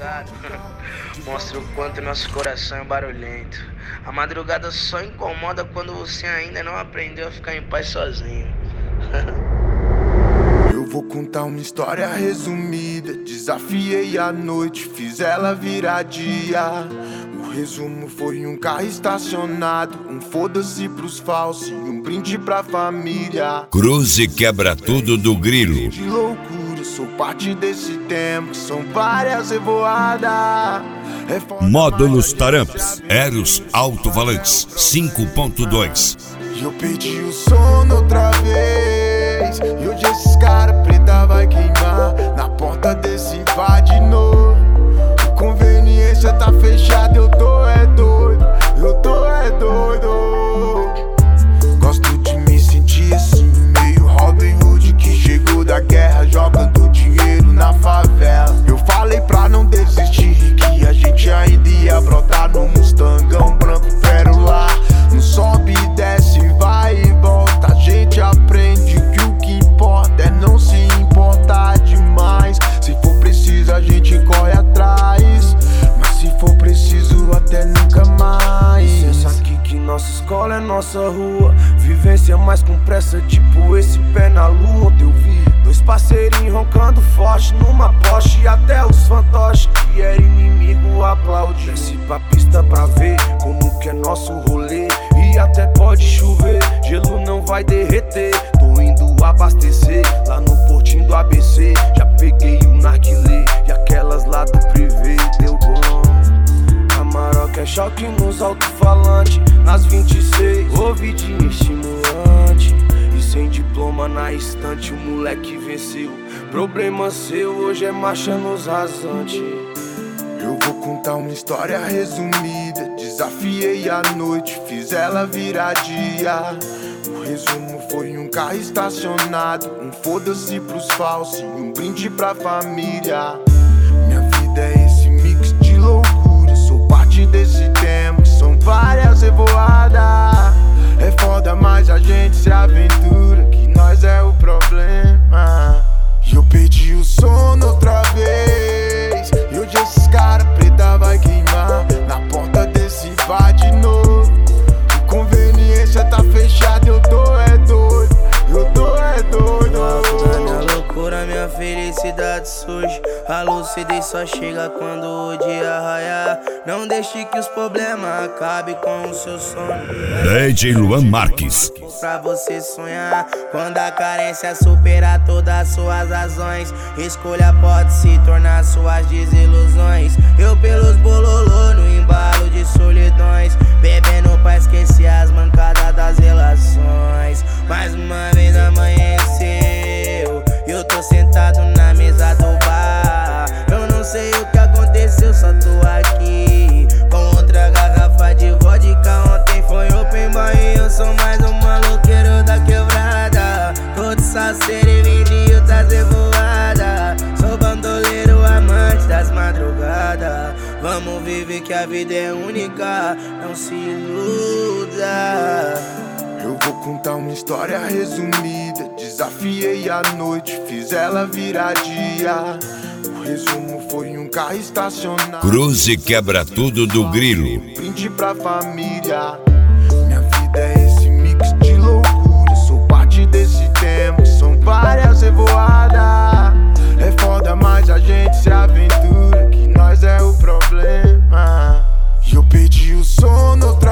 madrugada mostra o quanto nosso coração é barulhento. A madrugada só incomoda quando você ainda não aprendeu a ficar em paz sozinho. Eu vou contar uma história resumida. Desafiei a noite, fiz ela virar dia. O resumo foi um carro estacionado, um foda-se pros falsos e um brinde pra família. Cruze quebra tudo do Grilo. De loucura, sou parte desse tempo, são várias revoadas. Módulos Taramps, Eros Alto-Valantes 5.2. E eu perdi o sono outra vez. E hoje esses cara preta vai queimar na porta desse bar de novo. Conveniência tá fechada, eu tô é doido. Eu tô é doido. Gosto de me sentir assim, meio Robin Hood que chegou da guerra jogando dinheiro na favela. Eu falei pra não desistir, que a gente ainda ia brotar no Mustangão branco pérola. Não sobe e desce, vai e volta. A gente aprende que o que importa é não se importar demais. Se for preciso a gente corre atrás, mas se for preciso até nunca mais. Pensa aqui que nossa escola é nossa rua. Vivência mais com pressa, tipo esse pé na lua. Ontem eu vi dois parceirinhos roncando forte numa Porsche, e até os fantoches que era inimigo aplaude. Desce pra pista pra ver como que é nosso rolê. E até pode chover, gelo não vai derreter. Tô indo abastecer lá no portinho do ABC. Já peguei o narguilé e aquelas lá do privê. Deu bom. A Maroca é choque nos alto-falantes. Nas 26, ouvidinho estimulante. E sem diploma na estante, o moleque venceu. Problema seu, hoje é marcha nos rasantes. Eu vou contar uma história resumida. Desafiei a noite, fiz ela virar dia. O resumo foi um carro estacionado, um foda-se pros falsos e um brinde pra família. Minha vida é esse mix de loucura, sou parte desse tempo, são várias revoadas. É foda, mas a gente se aventura, que nós é o problema. E eu perdi o sono outra vez. E hoje esses cara preta vai queimar na porta desse bar de novo. Conveniência tá fechada, eu tô é doido. Eu tô é doido. Na minha loucura, minha felicidade surge. A lucidez só chega quando o dia raiar. Não deixe que os problemas acabem com o seu sono. DJ Luan Marques. Pra você sonhar, quando a carência superar todas as suas razões, escolha pode se tornar suas desilusões. Eu pelos bololô no embalo de solidões, bebendo pra esquecer as mancadas das relações. Mais uma vez amanheceu, eu tô sentado na mesa do bar. Eu não sei o que aconteceu, só tô aqui com outra garrafa de vodka. Ontem foi open bar e eu sou mais um maloqueiro da quebrada. Tô de salseiro e vinil das revoadas. Sou bandoleiro, amante das madrugadas. Vamos viver que a vida é única, não se iluda. Eu vou contar uma história resumida. Desafiei a noite, fiz ela virar dia. O resumo foi um carro estacionado, Cruze quebra tudo do Grilo. brinde pra família. Minha vida é esse mix de loucura, sou parte desse tempo, são várias revoadas. É foda, mas a gente se aventura, que nós é o problema. E eu perdi o sono outra